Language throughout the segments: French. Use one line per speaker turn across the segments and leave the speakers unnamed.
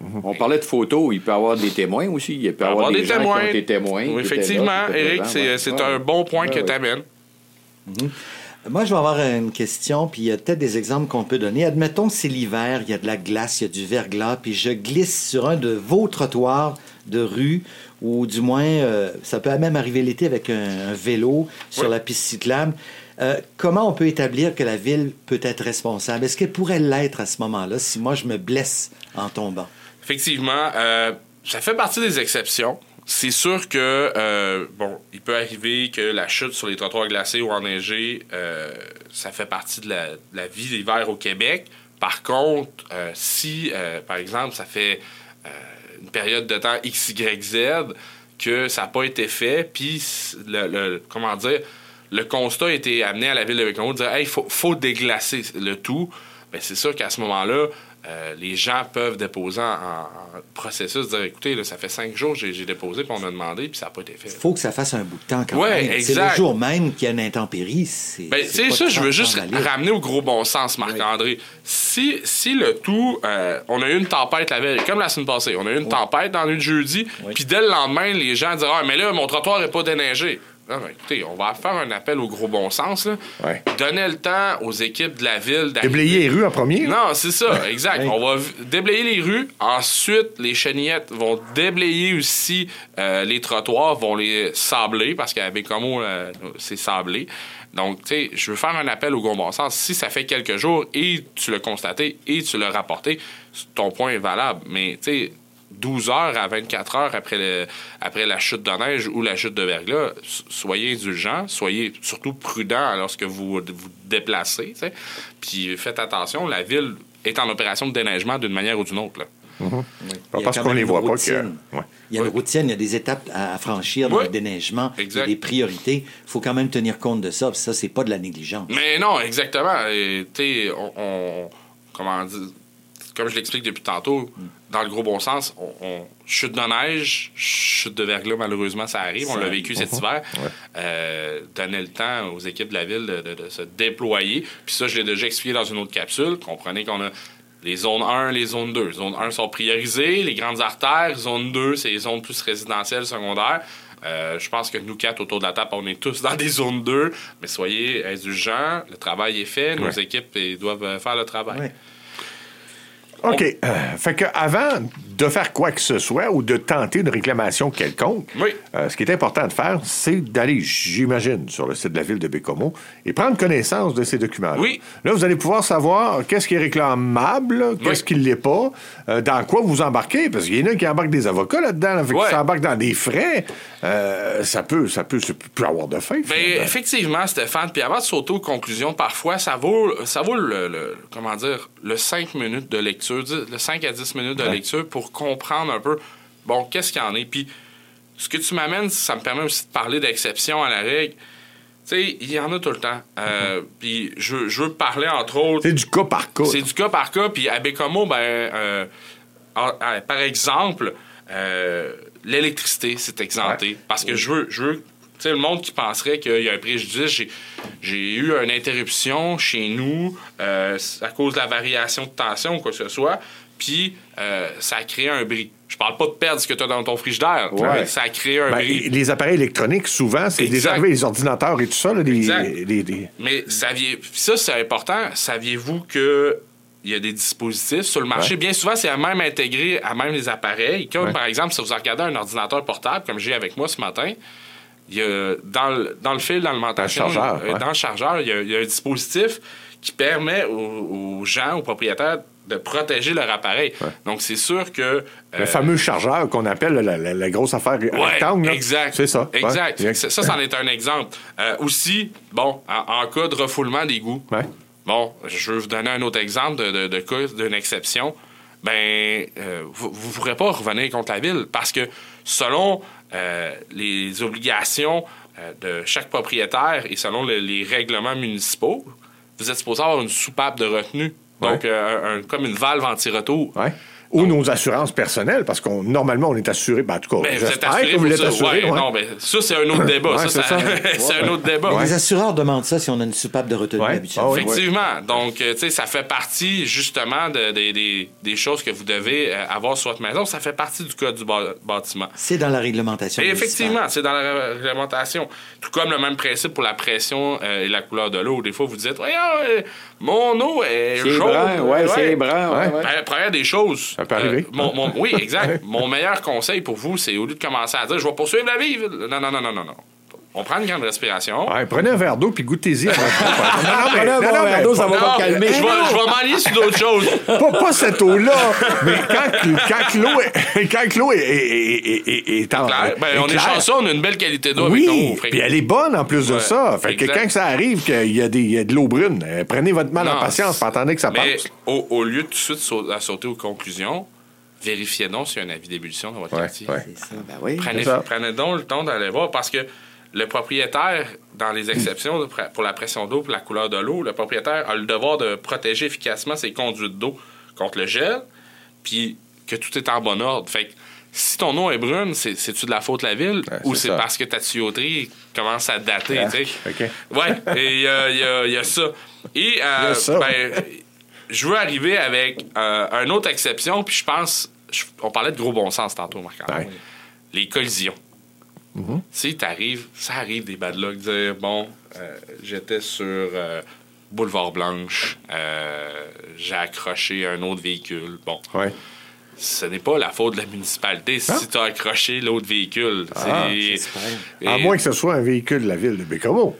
On parlait de photos, il peut y avoir des témoins aussi. Il peut y avoir des gens qui ont été témoins.
Oui, effectivement, Éric, c'est un bon point que tu amènes.
Moi, je vais avoir une question, puis il y a peut-être des exemples qu'on peut donner. Admettons que c'est l'hiver, il y a de la glace, il y a du verglas, puis je glisse sur un de vos trottoirs de rue, ou du moins, ça peut même arriver l'été avec un vélo sur la piste cyclable. Comment on peut établir que la Ville peut être responsable? Est-ce qu'elle pourrait l'être à ce moment-là si moi, je me blesse en tombant?
Effectivement, ça fait partie des exceptions. C'est sûr que, il peut arriver que la chute sur les trottoirs glacés ou enneigés, ça fait partie de la vie l'hiver au Québec. Par contre, si, par exemple, ça fait une période de temps X, Y, Z que ça n'a pas été fait, puis le constat a été amené à la Ville de Bécomo de dire « Hey, faut déglacer le tout », bien, c'est sûr qu'à ce moment-là, les gens peuvent déposer en processus, dire écoutez, là, ça fait 5 jours que j'ai déposé, puis on m'a demandé, puis ça n'a pas été fait.
Il faut que ça fasse un bout de temps quand
même.
Exact.
C'est
le jour même qu'il y a une intempérie.
C'est ça, je veux juste ramener au gros bon sens, Marc-André. Si le tout, on a eu une tempête la veille, comme la semaine passée, on a eu une tempête dans le jeudi, puis dès le lendemain, les gens disent ah, mais là, mon trottoir n'est pas déneigé. Non, mais écoutez, on va faire un appel au gros bon sens. Là.
Ouais.
Donnez le temps aux équipes de la Ville d'arriver.
Déblayer les rues en premier?
Non, c'est ça, exact. On va déblayer les rues. Ensuite, les chenillettes vont déblayer aussi les trottoirs, vont les sabler, parce qu'à Bécomo, c'est sablé. Donc, tu sais, je veux faire un appel au gros bon sens. Si ça fait quelques jours et tu l'as constaté et tu l'as rapporté, ton point est valable. Mais, tu sais, 12 heures à 24 heures après la chute de neige ou la chute de verglas, soyez indulgents, soyez surtout prudents lorsque vous déplacez. T'sais. Puis faites attention, la Ville est en opération de déneigement d'une manière ou d'une autre. Là.
Mm-hmm. Parce qu'on les voit pas. Il
y a une routine, il y a des étapes à franchir dans le déneigement, il y a des priorités. Il faut quand même tenir compte de ça. Ça, c'est pas de la négligence.
Mais non, exactement. Tu sais, comment dire... Comme je l'explique depuis tantôt, dans le gros bon sens, on chute de neige, chute de verglas, malheureusement, ça arrive. On l'a vécu cet hiver. Donner le temps aux équipes de la Ville de se déployer. Puis ça, je l'ai déjà expliqué dans une autre capsule. Comprenez qu'on a les zones 1, les zones 2. Zone 1 sont priorisées, les grandes artères. Zone 2, c'est les zones plus résidentielles, secondaires. Je pense que nous 4 autour de la table, on est tous dans des zones 2. Mais soyez indulgents, le travail est fait. Nos équipes doivent faire le travail.
Ouais.
OK. Fait qu'avant de faire quoi que ce soit ou de tenter une réclamation quelconque, ce qui est important de faire, c'est d'aller, j'imagine, sur le site de la Ville de Bécomo et prendre connaissance de ces documents-là.
Oui.
Là, vous allez pouvoir savoir qu'est-ce qui est réclamable, qu'est-ce qui ne l'est pas, dans quoi vous embarquez, parce qu'il y en a qui embarquent des avocats là-dedans, là, fait qu'ils s'embarquent dans des frais. Ça peut avoir de fin.
Ben, effectivement, Stéphane, puis avant de sauter aux conclusions, parfois, ça vaut le 5 minutes de lecture, le 5 à 10 minutes de lecture pour comprendre un peu, bon, qu'est-ce qu'il y en est. Puis, ce que tu m'amènes, ça me permet aussi de parler d'exception à la règle. Tu sais, il y en a tout le temps. Puis, je veux parler, entre autres...
C'est du cas par cas.
C'est du cas par cas. Puis, à Bécomo, par exemple, l'électricité, c'est exempté. Parce que je veux tu sais, le monde qui penserait qu'il y a un préjudice, j'ai eu une interruption chez nous à cause de la variation de tension ou quoi que ce soit, puis ça a créé un bris. Je parle pas de perdre ce que tu as dans ton frigidaire. Ouais. Ça a créé un bris.
Les appareils électroniques, souvent, c'est déjà arrivé, les ordinateurs et tout ça. Là,
Mais ça, c'est important. Saviez-vous que il y a des dispositifs sur le marché. Bien souvent, c'est même intégré à même les appareils. Comme, par exemple, si vous regardez un ordinateur portable, comme j'ai avec moi ce matin, il y a dans le fil d'alimentation, dans le chargeur, il y a un dispositif qui permet aux gens, aux propriétaires, de protéger leur appareil. Ouais. Donc, c'est sûr que...
le fameux chargeur qu'on appelle la grosse affaire rectangle.
Exact.
C'est ça.
Exact. Ouais. Ça, c'en est un exemple. Aussi, bon, en cas de refoulement d'égouts, bon, je veux vous donner un autre exemple de cas d'une exception. Ben, vous ne pourrez pas revenir contre la Ville parce que selon les obligations de chaque propriétaire et selon les règlements municipaux, vous êtes supposé avoir une soupape de retenue. Donc, comme une valve anti-retour.
Ouais. Ou nos assurances personnelles, parce qu'on normalement, on est assuré. Ben, en tout cas, j'espère que vous l'êtes assuré.
Non, mais ça, c'est un autre débat. C'est un autre débat.
Les assureurs demandent ça si on a une soupape de retenue habituelle.
Effectivement. Donc, tu sais, ça fait partie, justement, des choses que vous devez avoir sur votre maison. Ça fait partie du code du bâtiment.
C'est dans la réglementation.
Et effectivement, c'est dans la réglementation. Tout comme le même principe pour la pression et la couleur de l'eau. Des fois, vous dites, voyons, mon eau est jaune.
C'est brun.
Première des choses.
Ça peut arriver.
Oui, exact. Mon meilleur conseil pour vous, c'est au lieu de commencer à dire, je vais poursuivre la vie. Non. On prend une grande respiration.
Ouais, prenez un verre d'eau puis goûtez-y.
Prenez un verre d'eau, ça va pas calmer.
Je vais m'enlier sur d'autres choses.
Pas cette eau-là, mais quand l'eau est en
clair, on est chanceux, on a une belle qualité d'eau
avec
nous.
Puis elle est bonne en plus de ça. Fait que quand ça arrive qu'il y a de l'eau brune, prenez votre mal en patience, pas attendez que ça passe.
Au lieu de tout de suite sauter aux conclusions, vérifiez donc s'il y a un avis d'ébullition dans votre quartier.
C'est ça. Ben oui.
Prenez donc le temps d'aller voir parce que le propriétaire, dans les exceptions pour la pression d'eau et la couleur de l'eau, le propriétaire a le devoir de protéger efficacement ses conduites d'eau contre le gel, puis que tout est en bon ordre. Fait que si ton eau est brune, c'est-tu de la faute de la ville ou c'est parce que ta tuyauterie commence à dater?
Okay.
Oui, et il y a ça. Et je veux arriver avec une autre exception, puis je pense... on parlait de gros bon sens tantôt, Marc-André. Ouais. Les collisions. Tu sais, ça arrive des bad luck, dire, j'étais sur Boulevard Blanche, j'ai accroché un autre véhicule. Bon. Ouais. Ce n'est pas la faute de la municipalité si tu as accroché l'autre véhicule.
À moins que ce soit un véhicule de la ville de Bécomo.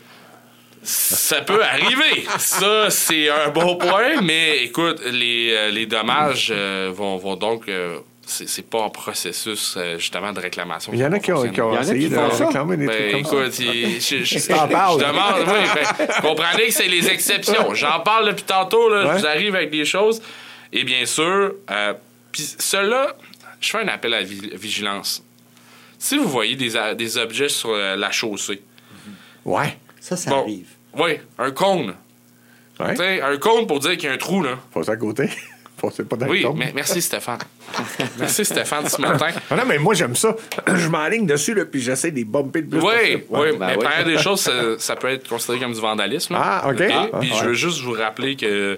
Ça peut arriver. Ça, c'est un bon point, mais écoute, les dommages vont donc... c'est pas un processus, justement, de réclamation.
Il y en a qui ont essayé de réclamer des trucs comme ça.
Je demande... comprenez que c'est les exceptions. J'en parle depuis tantôt, là, je vous arrive avec des choses. Et bien sûr, puis cela, je fais un appel à vigilance. Si vous voyez des objets sur la chaussée...
Ouais. Ça arrive.
Oui, un cône. Ouais. Un cône pour dire qu'il y a un trou, là.
Pas à côté. C'est pas dans
oui, mais merci Stéphane. Merci Stéphane ce matin.
Non, mais moi j'aime ça. Je m'enligne dessus là, puis j'essaie des bumper de plus.
Oui, mais première des choses, ça peut être considéré comme du vandalisme.
Ah, OK.
Puis je veux juste vous rappeler que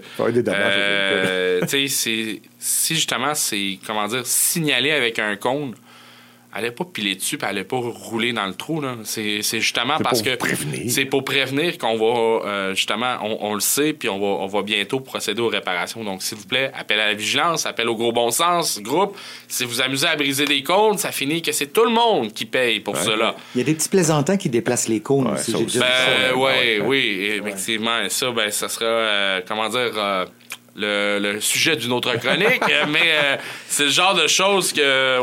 si justement c'est, signalé avec un cône, elle n'est pas pilée dessus puis elle n'est pas roulée dans le trou. Là. C'est justement parce que c'est pour prévenir qu'on va, justement, on le sait, puis on va bientôt procéder aux réparations. Donc, s'il vous plaît, appel à la vigilance, appel au gros bon sens, groupe. Si vous amusez à briser des cônes, ça finit que c'est tout le monde qui paye pour cela.
Il y a des petits plaisantins qui déplacent les cônes aussi.
Oui, effectivement. Et ça, ça sera, le sujet d'une autre chronique, mais c'est le genre de choses que,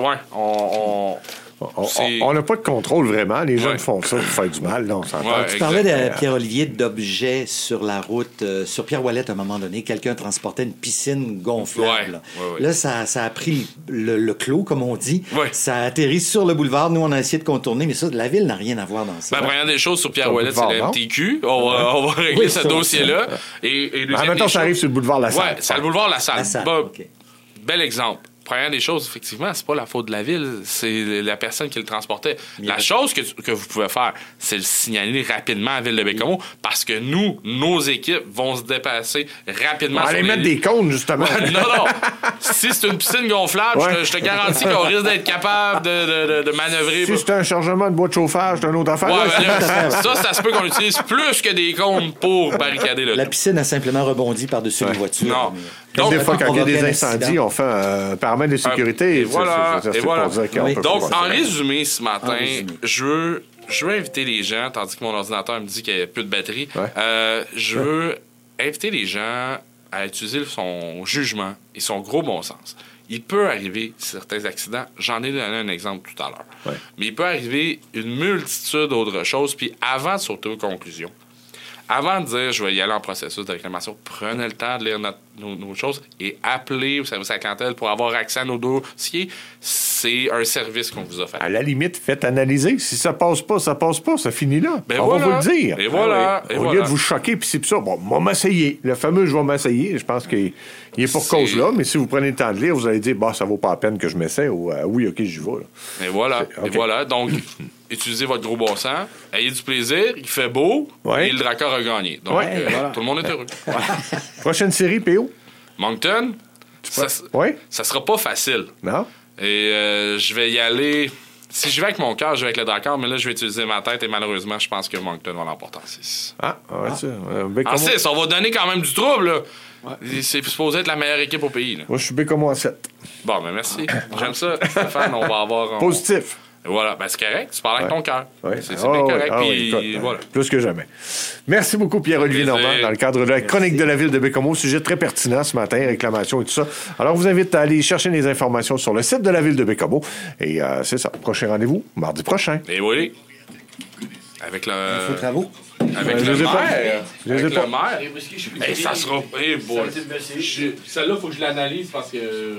on n'a pas de contrôle vraiment. Les gens font ça pour faire du mal. Là, on s'entend.
Tu parlais de Pierre-Olivier d'objets sur la route. Sur Pierre-Ouellette, à un moment donné, quelqu'un transportait une piscine gonflable. Là, ça a pris le clos, comme on dit. Ça a atterri sur le boulevard. Nous, on a essayé de contourner, mais ça, la ville n'a rien à voir dans ça.
Première des choses sur Pierre-Ouellette, c'est le MTQ. On va régler ce dossier-là.
En même temps, ça arrive sur le boulevard La Salle.
Oui, c'est le boulevard La Salle. Bel exemple. Première des choses, effectivement, c'est pas la faute de la ville, c'est la personne qui le transportait. La chose que vous pouvez faire, c'est le signaler rapidement à la ville de Bécomo, parce que nos équipes vont se dépasser rapidement.
On va aller mettre des cônes, justement.
Non. Si c'est une piscine gonflable, je te garantis qu'on risque d'être capable de manœuvrer.
Si c'est un chargement de bois de chauffage, c'est une autre affaire.
Ça se peut qu'on utilise plus que des cônes pour barricader le
La piscine a simplement rebondi par-dessus les voitures.
Non.
Donc, des fois, quand il y a des incendies, on fait un paramètre de sécurité.
Voilà. Donc, en résumé, ce matin, je veux inviter les gens, tandis que mon ordinateur me dit qu'il n'y a plus de batterie, je veux inviter les gens à utiliser son jugement et son gros bon sens. Il peut arriver certains accidents. J'en ai donné un exemple tout à l'heure. Mais il peut arriver une multitude d'autres choses. Puis avant de sauter aux conclusions, avant de dire je vais y aller en processus de réclamation, prenez le temps de lire nos choses et appeler au service à la clientèle pour avoir accès à nos dossiers, c'est un service qu'on vous offre.
À la limite, faites analyser. Si ça passe pas, ça finit là. On va vous le dire.
Et voilà.
Au lieu de vous choquer, puis c'est ça. Bon, on va m'essayer. Le fameux « je vais m'essayer », je pense qu'il est pour cause là, mais si vous prenez le temps de lire, vous allez dire « ça vaut pas la peine que je m'essaie » ou « oui, OK, j'y vais ».
Et voilà. Donc, utilisez votre gros bon sens, ayez du plaisir, il fait beau, et le Drakkar a gagné. Donc, tout le monde est heureux.
Prochaine série, PO?
Moncton, ça sera pas facile.
Non?
Et je vais y aller... Si je vais avec mon cœur, je vais avec le Drakkar, mais là, je vais utiliser ma tête et malheureusement, je pense que Moncton va l'emporter en 6. En 6, on va donner quand même du trouble, là. Ouais. C'est supposé être la meilleure équipe au pays. Là.
Moi, je suis Bécomo à 7.
Bon, ben merci. J'aime ça, Stéphane. On va avoir...
Positif.
Voilà, ben c'est correct. Tu parles avec ton cœur. C'est bien correct. Voilà.
Plus que jamais. Merci beaucoup, Pierre-Olivier Normand, dans le cadre de la chronique de la ville de Bécomo. Sujet très pertinent ce matin, réclamation et tout ça. Alors, je vous invite à aller chercher les informations sur le site de la ville de Bécomo. Et c'est ça. Prochain rendez-vous, mardi prochain.
Et oui. Avec le...
Info travaux.
Avec le maire.
Avec le
maire. Ça sera... Celle-là, il faut que je l'analyse parce que...